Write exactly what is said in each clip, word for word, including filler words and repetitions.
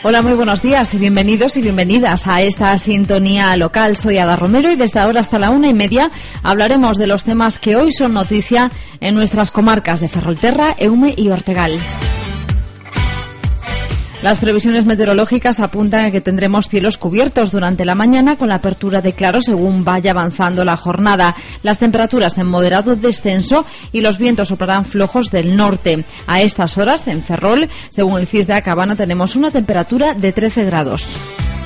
Hola, muy buenos días y bienvenidos y bienvenidas a esta sintonía local. Soy Ada Romero y desde ahora hasta la una y media hablaremos de los temas que hoy son noticia en nuestras comarcas de Ferrolterra, Eume y Ortegal. Las previsiones meteorológicas apuntan a que tendremos cielos cubiertos durante la mañana con la apertura de claros según vaya avanzando la jornada. Las temperaturas en moderado descenso y los vientos soplarán flojos del norte. A estas horas, en Ferrol, según el C I S de Acabana, tenemos una temperatura de trece grados.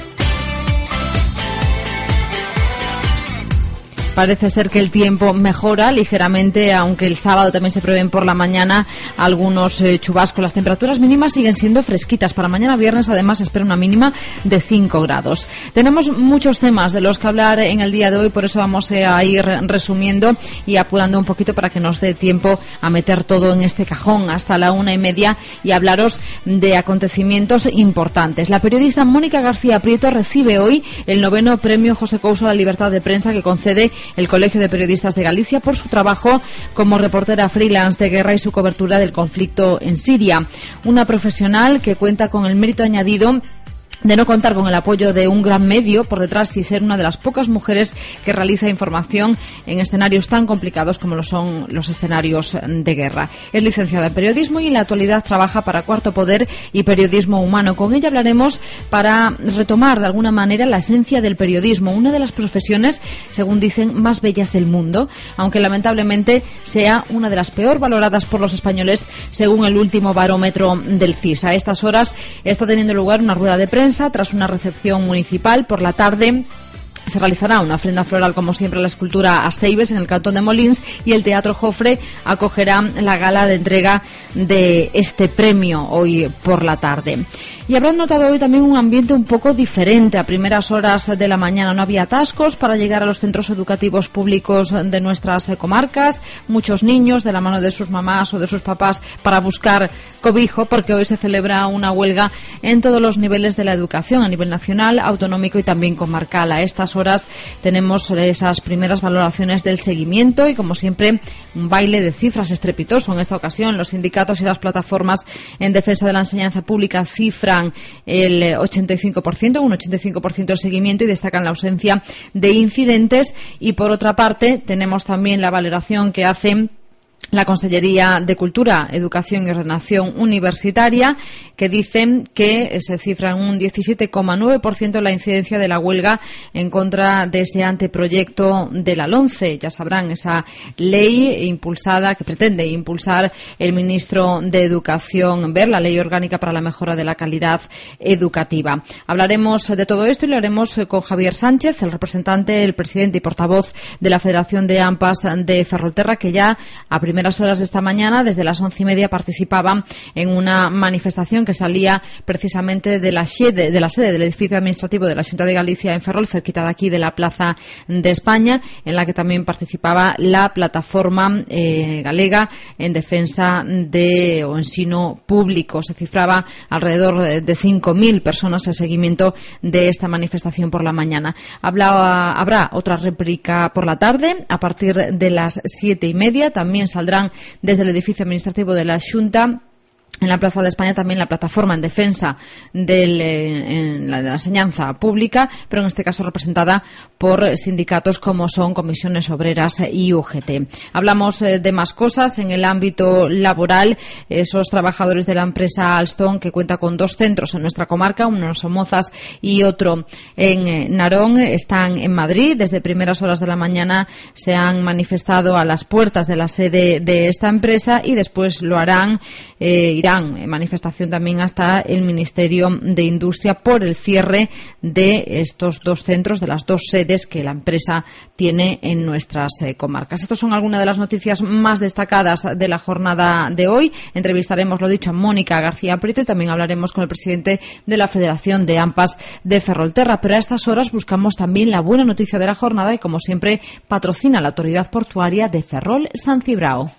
Parece ser que el tiempo mejora ligeramente, aunque el sábado también se prevén por la mañana algunos eh, chubascos. Las temperaturas mínimas siguen siendo fresquitas. Para mañana viernes, además, se espera una mínima de cinco grados. Tenemos muchos temas de los que hablar en el día de hoy, por eso vamos eh, a ir resumiendo y apurando un poquito para que nos dé tiempo a meter todo en este cajón hasta la una y media y hablaros de acontecimientos importantes. La periodista Mónica García Prieto recibe hoy el noveno premio José Couso a la Libertad de Prensa que concede el Colegio de Periodistas de Galicia por su trabajo como reportera freelance de guerra y su cobertura del conflicto en Siria. Una profesional que cuenta con el mérito añadido de no contar con el apoyo de un gran medio por detrás y ser una de las pocas mujeres que realiza información en escenarios tan complicados como lo son los escenarios de guerra. Es licenciada en periodismo y en la actualidad trabaja para Cuarto Poder y Periodismo Humano. Con ella hablaremos para retomar de alguna manera la esencia del periodismo, una de las profesiones, según dicen, más bellas del mundo, aunque lamentablemente sea una de las peor valoradas por los españoles según el último barómetro del C I S. A estas horas está teniendo lugar una rueda de prensa tras una recepción municipal. Por la tarde se realizará una ofrenda floral, como siempre, a la escultura Aceibes en el cantón de Molins, y el Teatro Jofre acogerá la gala de entrega de este premio hoy por la tarde. Y habrán notado hoy también un ambiente un poco diferente. A primeras horas de la mañana no había atascos para llegar a los centros educativos públicos de nuestras comarcas. Muchos niños de la mano de sus mamás o de sus papás para buscar cobijo, porque hoy se celebra una huelga en todos los niveles de la educación, a nivel nacional, autonómico y también comarcal. A estas horas tenemos esas primeras valoraciones del seguimiento y, como siempre, un baile de cifras estrepitoso. En esta ocasión, los sindicatos y las plataformas en defensa de la enseñanza pública cifran el ochenta y cinco por ciento, un ochenta y cinco por ciento de seguimiento, y destacan la ausencia de incidentes. Y por otra parte tenemos también la valoración que hacen la Consellería de Cultura, Educación y Ordenación Universitaria, que dicen que se cifra en un diecisiete coma nueve por ciento la incidencia de la huelga en contra de ese anteproyecto de la LOMCE. Ya sabrán, esa ley impulsada, que pretende impulsar el ministro de Educación, ver la Ley Orgánica para la Mejora de la Calidad Educativa. Hablaremos de todo esto y lo haremos con Javier Sánchez, el representante, el presidente y portavoz de la Federación de AMPAs de Ferrolterra, que ya a primeras horas de esta mañana, desde las once y media, participaban en una manifestación que salía precisamente de la sede, de la sede del edificio administrativo de la Xunta de Galicia en Ferrol, cerquita de aquí de la Plaza de España, en la que también participaba la plataforma eh, galega en defensa de o ensino público. Se cifraba alrededor de cinco mil personas el seguimiento de esta manifestación por la mañana. Habla, habrá otra réplica por la tarde a partir de las siete y media. También saldrán desde el edificio administrativo de la Xunta, en la Plaza de España, también la plataforma en defensa del, eh, en la, de la enseñanza pública, pero en este caso representada por sindicatos como son Comisiones Obreras y U G T. Hablamos eh, de más cosas en el ámbito laboral. Esos trabajadores de la empresa Alstom, que cuenta con dos centros en nuestra comarca, uno en Somozas y otro en eh, Narón, están en Madrid. Desde primeras horas de la mañana se han manifestado a las puertas de la sede de esta empresa y después lo harán, eh, irán en manifestación también hasta el Ministerio de Industria por el cierre de estos dos centros, de las dos sedes que la empresa tiene en nuestras eh, comarcas. Estas son algunas de las noticias más destacadas de la jornada de hoy. Entrevistaremos, lo dicho, a Mónica García Prieto y también hablaremos con el presidente de la Federación de AMPAs de Ferrolterra. Pero a estas horas buscamos también la buena noticia de la jornada y, como siempre, patrocina la Autoridad Portuaria de Ferrol San Cibrao.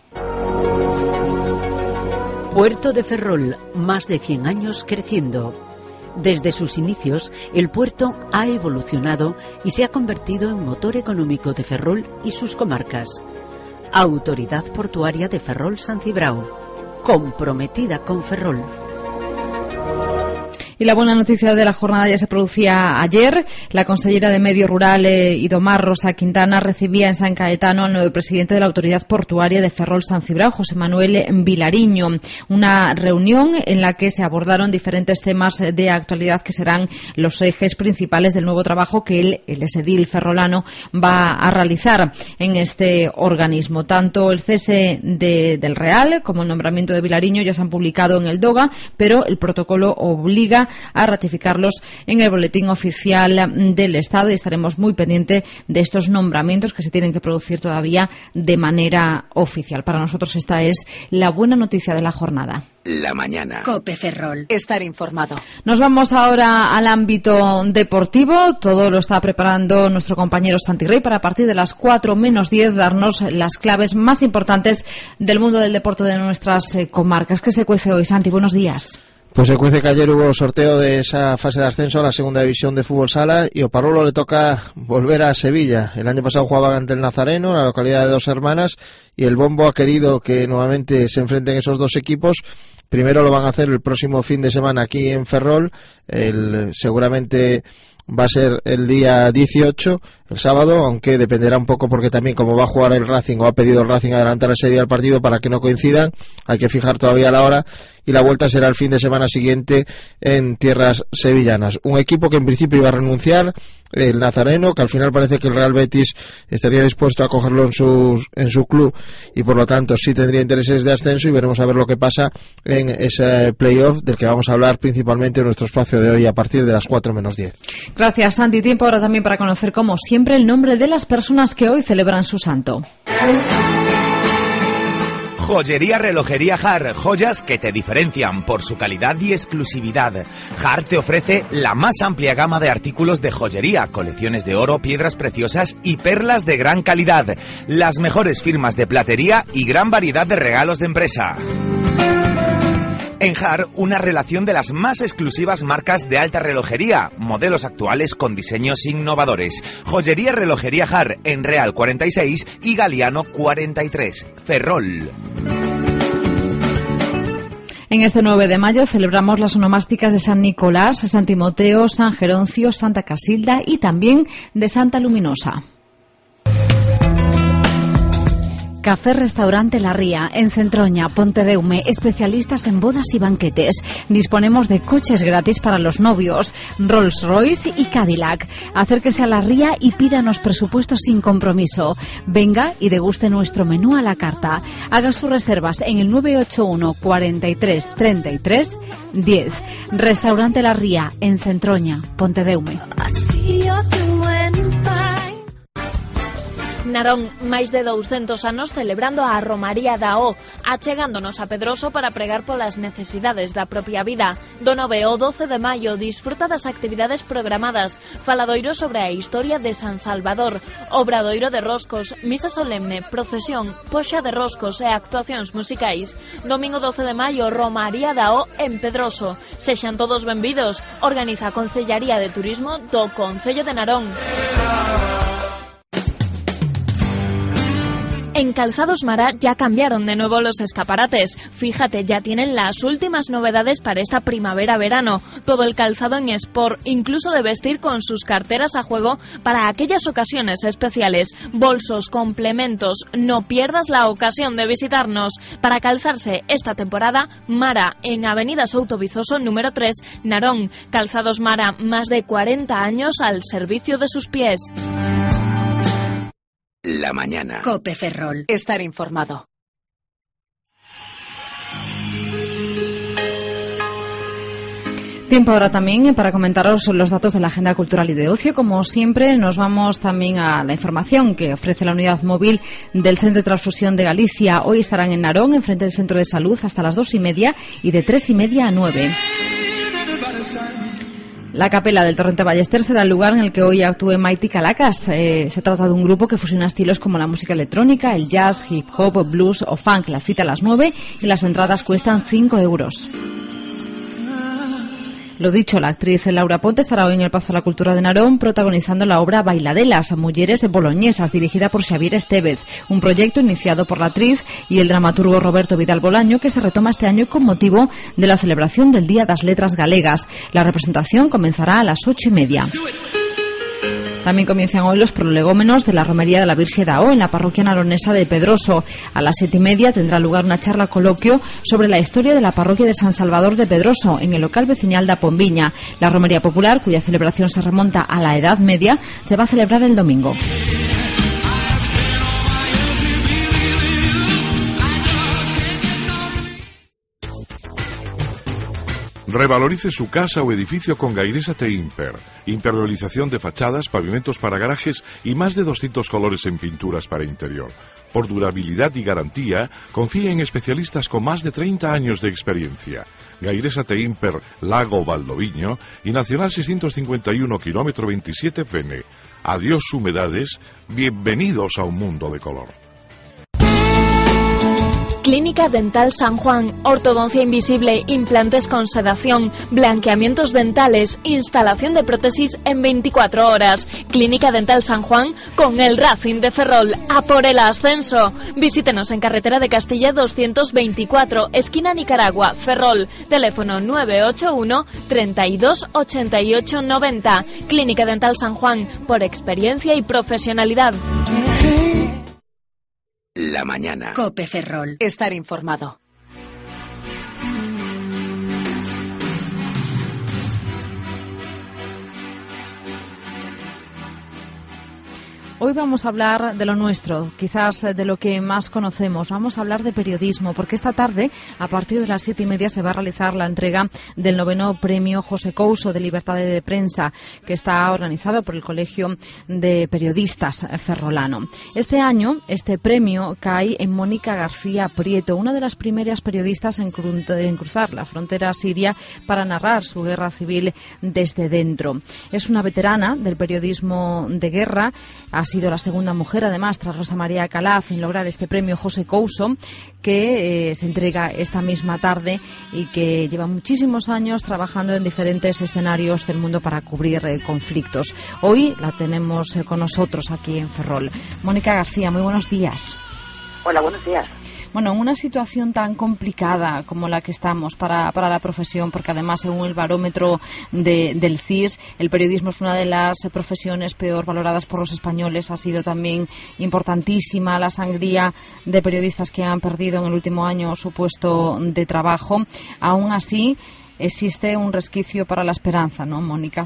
Puerto de Ferrol, más de cien años creciendo. Desde sus inicios, el puerto ha evolucionado y se ha convertido en motor económico de Ferrol y sus comarcas. Autoridad Portuaria de Ferrol San Cibrao, comprometida con Ferrol. Y la buena noticia de la jornada ya se producía ayer. La consellera de Medio Rural eh, Idomar Rosa Quintana recibía en San Caetano al nuevo presidente de la Autoridad Portuaria de Ferrol San Cibrao, José Manuel Vilariño. Una reunión en la que se abordaron diferentes temas de actualidad que serán los ejes principales del nuevo trabajo que el, el esedil ferrolano va a realizar en este organismo. Tanto el cese de, del Real como el nombramiento de Vilariño ya se han publicado en el DOGA, pero el protocolo obliga a ratificarlos en el boletín oficial del Estado y estaremos muy pendientes de estos nombramientos que se tienen que producir todavía de manera oficial. Para nosotros esta es la buena noticia de la jornada. La mañana. COPE Ferrol. Estar informado. Nos vamos ahora al ámbito deportivo. Todo lo está preparando nuestro compañero Santi Rey para a partir de las cuatro menos diez darnos las claves más importantes del mundo del deporte de nuestras eh, comarcas. ¿Qué se cuece hoy, Santi? Buenos días. Pues se cuece que ayer hubo sorteo de esa fase de ascenso a la segunda división de fútbol sala y a Parolo le toca volver a Sevilla. El año pasado jugaba ante el Nazareno, la localidad de Dos Hermanas, y el Bombo ha querido que nuevamente se enfrenten esos dos equipos. Primero lo van a hacer el próximo fin de semana aquí en Ferrol, el, seguramente va a ser el día dieciocho, el sábado, aunque dependerá un poco porque también como va a jugar el Racing o ha pedido el Racing adelantar ese día el partido para que no coincidan, hay que fijar todavía la hora y la vuelta será el fin de semana siguiente en tierras sevillanas. Un equipo que en principio iba a renunciar, el Nazareno, que al final parece que el Real Betis estaría dispuesto a cogerlo en su, en su club y por lo tanto sí tendría intereses de ascenso y veremos a ver lo que pasa en ese playoff del que vamos a hablar principalmente en nuestro espacio de hoy a partir de las cuatro menos diez. Gracias, Santi. Tiempo ahora también para conocer como siempre el nombre de las personas que hoy celebran su santo. Joyería Relojería Har, joyas que te diferencian por su calidad y exclusividad. Har te ofrece la más amplia gama de artículos de joyería, colecciones de oro, piedras preciosas y perlas de gran calidad, las mejores firmas de platería y gran variedad de regalos de empresa. En Har, una relación de las más exclusivas marcas de alta relojería, modelos actuales con diseños innovadores. Joyería Relojería Har, en Real cuarenta y seis y Galiano cuarenta y tres, Ferrol. En este nueve de mayo celebramos las onomásticas de San Nicolás, San Timoteo, San Geroncio, Santa Casilda y también de Santa Luminosa. Café Restaurante La Ría, en Centroña, Pontedeume, especialistas en bodas y banquetes. Disponemos de coches gratis para los novios, Rolls Royce y Cadillac. Acérquese a La Ría y pídanos presupuestos sin compromiso. Venga y deguste nuestro menú a la carta. Haga sus reservas en el nueve ocho uno, cuarenta y tres, treinta y tres, diez. Restaurante La Ría, en Centroña, Pontedeume. Narón, máis de douscentos anos celebrando a Romaría da O, achegándonos a Pedroso para pregar polas necesidades da propia vida. Do nove ao doce de maio disfruta das actividades programadas, faladoiro sobre a historia de San Salvador, obradoiro de roscos, misa solemne, procesión, poxa de roscos e actuacións musicais. Domingo doce de maio, Romaría da O en Pedroso. Sexan todos benvidos. Organiza a Concellaría de Turismo do Concello de Narón. En Calzados Mara ya cambiaron de nuevo los escaparates. Fíjate, ya tienen las últimas novedades para esta primavera-verano. Todo el calzado en sport, incluso de vestir con sus carteras a juego para aquellas ocasiones especiales. Bolsos, complementos, no pierdas la ocasión de visitarnos. Para calzarse esta temporada, Mara, en Avenida Souto Vizoso número tres, Narón. Calzados Mara, más de cuarenta años al servicio de sus pies. La mañana. COPE Ferrol. Estar informado. Tiempo ahora también para comentaros los datos de la agenda cultural y de ocio. Como siempre, nos vamos también a la información que ofrece la unidad móvil del Centro de Transfusión de Galicia. Hoy estarán en Narón, enfrente del Centro de Salud, hasta las dos y media y de tres y media a nueve. La Capela del Torrente Ballester será el lugar en el que hoy actúe Mighty Calacas. Eh, se trata de un grupo que fusiona estilos como la música electrónica, el jazz, hip hop, blues o funk. La cita a las nueve y las entradas cuestan cinco euros. Lo dicho, la actriz Laura Ponte estará hoy en el Pazo de la Cultura de Narón protagonizando la obra Bailadelas, Mulleres Boloñesas, dirigida por Xavier Estévez, un proyecto iniciado por la actriz y el dramaturgo Roberto Vidal Bolaño que se retoma este año con motivo de la celebración del Día das Letras Galegas. La representación comenzará a las ocho y media. También comienzan hoy los prolegómenos de la Romería de la Virxe d'Ao en la parroquia naronesa de Pedroso. A las siete y media tendrá lugar una charla coloquio sobre la historia de la parroquia de San Salvador de Pedroso en el local vecinal da Pombiña. La Romería Popular, cuya celebración se remonta a la Edad Media, se va a celebrar el domingo. Revalorice su casa o edificio con Gairesa Te Imper. Impermeabilización de fachadas, pavimentos para garajes y más de doscientos colores en pinturas para interior. Por durabilidad y garantía, confíe en especialistas con más de treinta años de experiencia. Gairesa Te Imper, Lago Valdoviño y Nacional seiscientos cincuenta y uno, kilómetro veintisiete, Fene. Adiós humedades, bienvenidos a un mundo de color. Clínica Dental San Juan, ortodoncia invisible, implantes con sedación, blanqueamientos dentales, instalación de prótesis en veinticuatro horas. Clínica Dental San Juan con el Racing de Ferrol, a por el ascenso. Visítenos en carretera de Castilla doscientos veinticuatro, esquina Nicaragua, Ferrol. Teléfono nueve ocho uno, treinta y dos, ochenta y ocho, noventa. Clínica Dental San Juan, por experiencia y profesionalidad. La mañana. Cope Ferrol. Estar informado. Hoy vamos a hablar de lo nuestro, quizás de lo que más conocemos. Vamos a hablar de periodismo, porque esta tarde, a partir de las siete y media, se va a realizar la entrega del noveno premio José Couso de Libertad de Prensa, que está organizado por el Colegio de Periodistas ferrolano. Este año, este premio cae en Mónica García Prieto, una de las primeras periodistas en, cru en cruzar la frontera siria para narrar su guerra civil desde dentro. Es una veterana del periodismo de guerra. Ha sido la segunda mujer, además, tras Rosa María Calaf, en lograr este premio José Couso, que eh, se entrega esta misma tarde y que lleva muchísimos años trabajando en diferentes escenarios del mundo para cubrir eh, conflictos. Hoy la tenemos eh, con nosotros aquí en Ferrol. Mónica García, muy buenos días. Hola, buenos días. Bueno, en una situación tan complicada como la que estamos para, para la profesión, porque además, según el barómetro de, del C I S, el periodismo es una de las profesiones peor valoradas por los españoles. Ha sido también importantísima la sangría de periodistas que han perdido en el último año su puesto de trabajo. Aún así, existe un resquicio para la esperanza, ¿no, Mónica?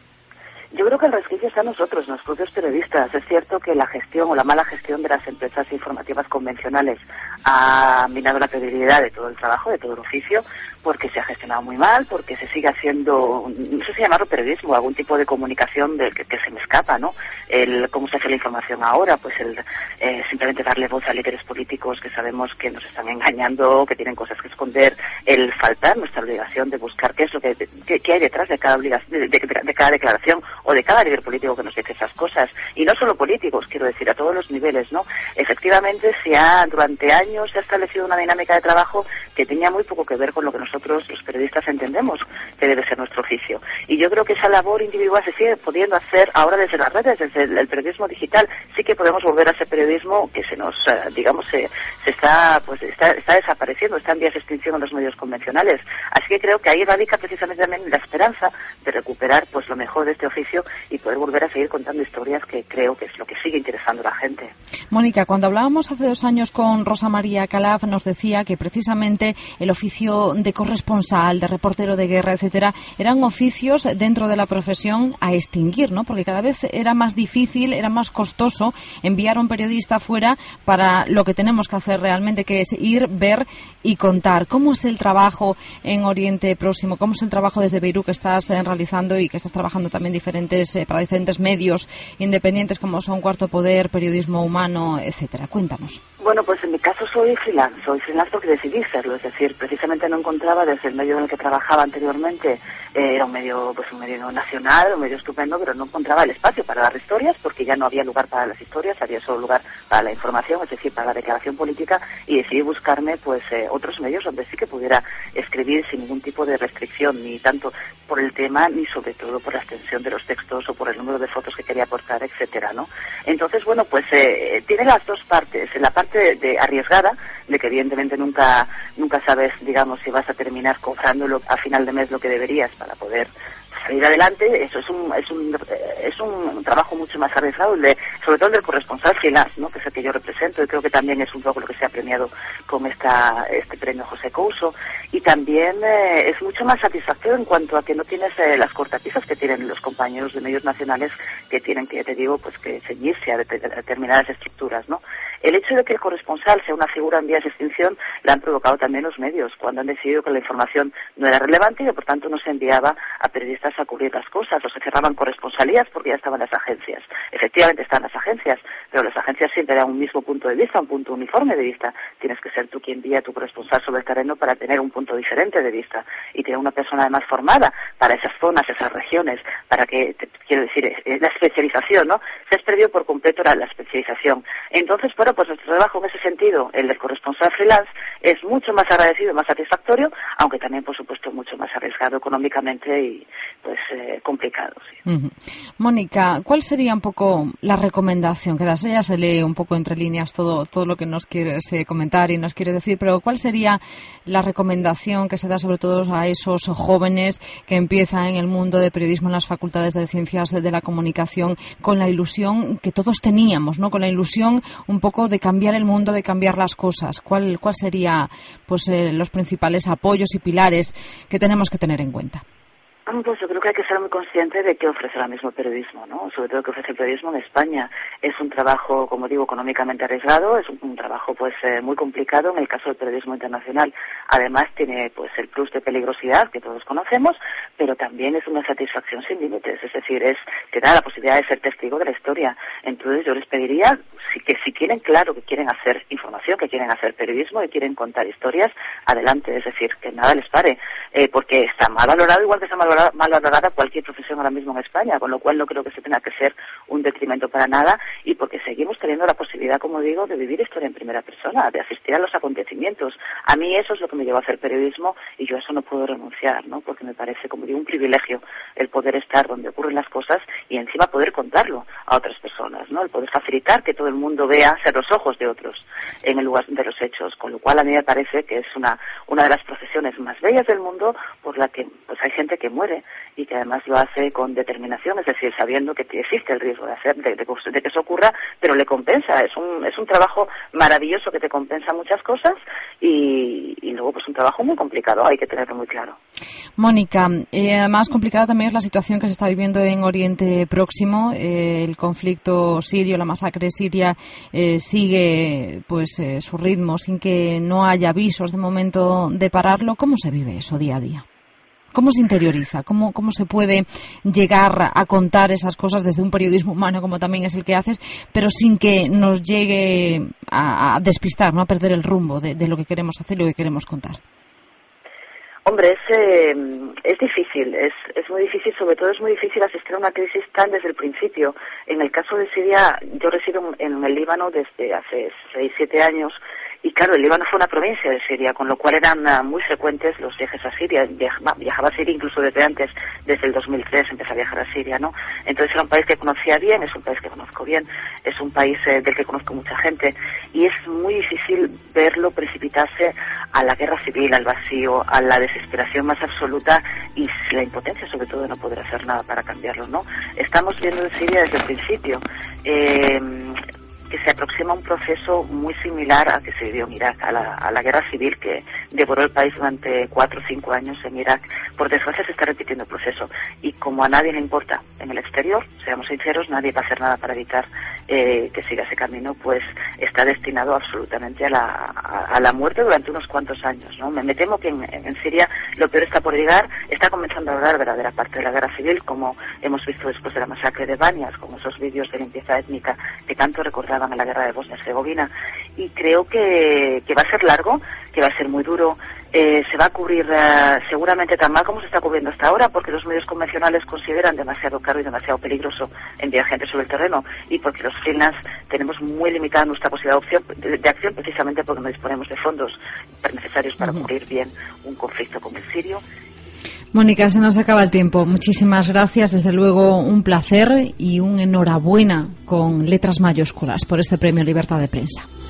Yo creo que el resquicio está en nosotros, en los propios periodistas. Es cierto que la gestión o la mala gestión de las empresas informativas convencionales ha minado la credibilidad de todo el trabajo, de todo el oficio, porque se ha gestionado muy mal, porque se sigue haciendo, no sé si llamarlo periodismo, algún tipo de comunicación de que, que se me escapa, ¿no? El cómo se hace la información ahora, pues el eh, simplemente darle voz a líderes políticos que sabemos que nos están engañando, que tienen cosas que esconder, el faltar nuestra obligación de buscar qué es lo que, qué, qué hay detrás de cada obligación, de, de, de cada declaración o de cada líder político que nos dice esas cosas, y no solo políticos, quiero decir, a todos los niveles, ¿no? Efectivamente, se ha, durante años se ha establecido una dinámica de trabajo que tenía muy poco que ver con lo que nosotros, los periodistas, entendemos que debe ser nuestro oficio. Y yo creo que esa labor individual se sigue pudiendo hacer ahora desde las redes, desde el, el periodismo digital. Sí que podemos volver a ese periodismo que se nos, uh, digamos, se, se está, pues está, está desapareciendo, está en vías de extinción en los medios convencionales. Así que creo que ahí radica precisamente también la esperanza de recuperar, pues, lo mejor de este oficio y poder volver a seguir contando historias, que creo que es lo que sigue interesando a la gente. Mónica, cuando hablábamos hace dos años con Rosa María Calaf, nos decía que precisamente el oficio de corresponsal, de reportero de guerra, etcétera, eran oficios dentro de la profesión a extinguir, ¿no? Porque cada vez era más difícil, era más costoso enviar a un periodista fuera para lo que tenemos que hacer realmente, que es ir, ver y contar. ¿Cómo es el trabajo en Oriente Próximo? ¿Cómo es el trabajo desde Beirut que estás eh, realizando y que estás trabajando también diferentes eh, para diferentes medios independientes como son Cuarto Poder, Periodismo Humano, etcétera? Cuéntanos. Bueno, pues en mi caso soy freelance, soy freelance porque decidí serlo, es decir, precisamente no encontraba encontraba desde el medio en el que trabajaba anteriormente, eh, era un medio, pues un medio nacional, un medio estupendo, pero no encontraba el espacio para dar historias, porque ya no había lugar para las historias, había solo lugar para la información, es decir, para la declaración política, y decidí buscarme pues eh, otros medios donde sí que pudiera escribir sin ningún tipo de restricción, ni tanto por el tema, ni sobre todo por la extensión de los textos o por el número de fotos que quería aportar, etcétera, ¿no? Entonces, bueno, pues eh, tiene las dos partes, la parte de, de arriesgada, de que evidentemente nunca nunca sabes, digamos, si vas a terminar cobrándolo a final de mes lo que deberías para poder salir adelante. Eso es un es un es un trabajo mucho más arriesgado, el de, sobre todo el del corresponsal freelance, ¿no? Que es el que yo represento, y creo que también es un poco lo que se ha premiado con esta este premio José Couso, y también eh, es mucho más satisfactorio en cuanto a que no tienes eh, las cortapisas que tienen los compañeros de medios nacionales, que tienen que, te digo, pues que ceñirse a determinadas estructuras, ¿no? El hecho de que el corresponsal sea una figura en vías de extinción la han provocado también los medios, cuando han decidido que la información no era relevante y que por tanto no se enviaba a periodistas a cubrir las cosas, o se cerraban corresponsalías porque ya estaban las agencias. Efectivamente están las agencias, pero las agencias siempre dan un mismo punto de vista, un punto uniforme de vista. Tienes que ser tú quien envía a tu corresponsal sobre el terreno para tener un punto diferente de vista y tener una persona además formada para esas zonas, esas regiones, para que, te, quiero decir, la especialización, ¿no? Se has perdido por completo la, la especialización. Entonces, bueno, pues nuestro trabajo en ese sentido, el del corresponsal freelance, es mucho más agradecido, más satisfactorio, aunque también, por supuesto, mucho más arriesgado económicamente y, pues, eh, complicado. Sí. Uh-huh. Mónica, ¿cuál sería un poco la recomendación que das? Ella se lee un poco entre líneas todo todo lo que nos quieres eh, comentar y nos quieres decir, pero ¿cuál sería la recomendación que se da sobre todo a esos jóvenes que empiezan en el mundo de periodismo en las facultades de ciencias de la comunicación con la ilusión que todos teníamos, ¿no? Con la ilusión un poco de cambiar el mundo, de cambiar las cosas. ¿Cuál cuál sería pues eh, los principales apoyos y pilares que tenemos que tener en cuenta? Pues yo creo que hay que ser muy consciente de qué ofrece ahora mismo el periodismo, ¿no? Sobre todo que ofrece el periodismo en España. Es un trabajo, como digo, económicamente arriesgado, es un, un trabajo pues eh, muy complicado en el caso del periodismo internacional. Además tiene pues el plus de peligrosidad que todos conocemos, pero también es una satisfacción sin límites, es decir, es te da la posibilidad de ser testigo de la historia. Entonces yo les pediría si, que si quieren claro que quieren hacer información, que quieren hacer periodismo y quieren contar historias, adelante, es decir, que nada les pare, eh, porque está mal valorado, igual que está mal valorado mal valorada cualquier profesión ahora mismo en España, con lo cual no creo que se tenga que ser un detrimento para nada, y porque seguimos teniendo la posibilidad, como digo, de vivir historia en primera persona, de asistir a los acontecimientos. A mí eso es lo que me lleva a hacer periodismo y yo a eso no puedo renunciar, ¿no? Porque me parece, como digo, un privilegio el poder estar donde ocurren las cosas y encima poder contarlo a otras personas, ¿no? El poder facilitar que todo el mundo vea, ser los ojos de otros en el lugar de los hechos, con lo cual a mí me parece que es una una de las profesiones más bellas del mundo, por la que pues hay gente que muere y que además lo hace con determinación, es decir, sabiendo que existe el riesgo de hacer de, de, de que eso ocurra, pero le compensa. Es un es un trabajo maravilloso que te compensa muchas cosas y, y luego pues un trabajo muy complicado, hay que tenerlo muy claro. Mónica, eh, más complicada también es la situación que se está viviendo en Oriente Próximo. Eh, el conflicto sirio, la masacre siria eh, sigue pues eh, su ritmo sin que no haya avisos de momento de pararlo. ¿Cómo se vive eso día a día? ¿Cómo se interioriza? ¿Cómo, ¿Cómo se puede llegar a contar esas cosas desde un periodismo humano, como también es el que haces, pero sin que nos llegue a, a despistar, ¿no? A perder el rumbo de, de lo que queremos hacer y lo que queremos contar? Hombre, es, eh, es difícil, es, es muy difícil, sobre todo es muy difícil asistir a una crisis tan desde el principio. En el caso de Siria, yo resido en el Líbano desde hace seis, siete años, y claro, el Líbano fue una provincia de Siria, con lo cual eran uh, muy frecuentes los viajes a Siria. Viajaba, viajaba a Siria incluso desde antes, desde el dos mil tres empecé a viajar a Siria, ¿no? Entonces era un país que conocía bien, es un país que conozco bien, es un país eh, del que conozco mucha gente, y es muy difícil verlo precipitarse a la guerra civil, al vacío, a la desesperación más absoluta y la impotencia sobre todo de no poder hacer nada para cambiarlo, ¿no? Estamos viendo en Siria desde el principio eh, que se aproxima un proceso muy similar al que se vivió en Irak, a la, a la guerra civil que devoró el país durante cuatro o cinco años en Irak. Por desgracia se está repitiendo el proceso y como a nadie le importa en el exterior, seamos sinceros, nadie va a hacer nada para evitar eh, que siga ese camino, pues está destinado absolutamente a la, a, a la muerte durante unos cuantos años, ¿no? Me, me temo que en, en Siria lo peor está por llegar, está comenzando a hablar verdadera parte de la guerra civil, como hemos visto después de la masacre de Banias, con esos vídeos de limpieza étnica que tanto recordaban a la guerra de Bosnia y Herzegovina, y creo que, que va a ser largo, que va a ser muy duro. Eh, se va a cubrir uh, seguramente tan mal como se está cubriendo hasta ahora, porque los medios convencionales consideran demasiado caro y demasiado peligroso enviar gente sobre el terreno, y porque los freelance tenemos muy limitada nuestra posibilidad de, opción, de, de acción, precisamente porque no disponemos de fondos necesarios para uh-huh. cubrir bien un conflicto como el sirio. Mónica, se nos acaba el tiempo. Muchísimas gracias, desde luego un placer y un enhorabuena con letras mayúsculas por este premio Libertad de Prensa.